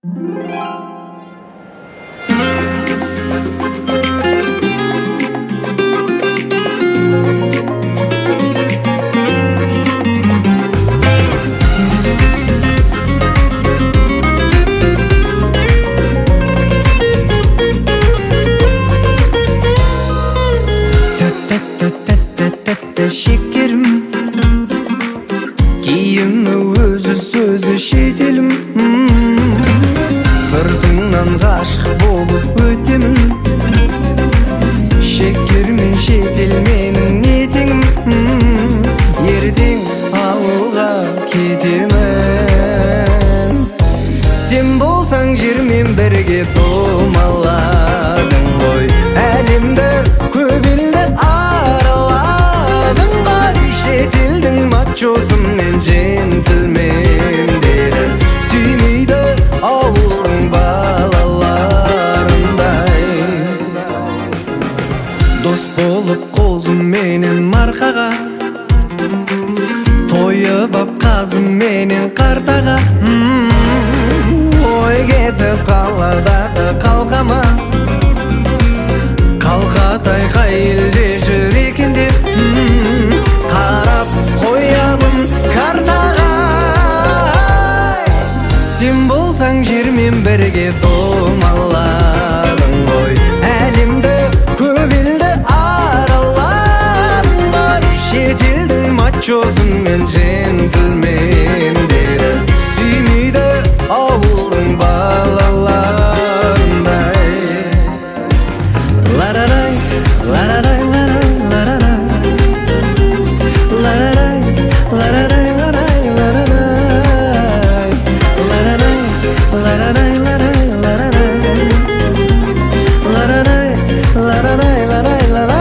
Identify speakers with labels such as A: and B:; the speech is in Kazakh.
A: Şekerim, kiyimi özü sözü şetelim. Sırtından gaşık bolup ötemin. Şekermin şetel menin netenim. Yerden avulga ketemen. Sen bolsaң жермен бірге домаладың ғой. Әлемді көп елді араладың ғой. Шетелдің мачосын мен джентльмендері сүймейді ауылдың балаларындай. Дос болып қозым менен марқаға, тойып ап қазым менен қартаға. Ой кетіп қалардағы қалқама, қалқатай қай елде жүр екен деп қарап қоямын картаға. Сен болсаң жермен бірге домаладың ғой. Әлемді көп елді араладың ғой. Шетелдің мачосын мен джентльмендері сүймейді ауылдың балаларындай. Ларарай, ларарай, ларарай, ларарай, ларарай, ларарай, ларарай, ларарай, ларарай, ларарай, ларарай, ларарай, ларарай, ларарай, ларарай, ларарай.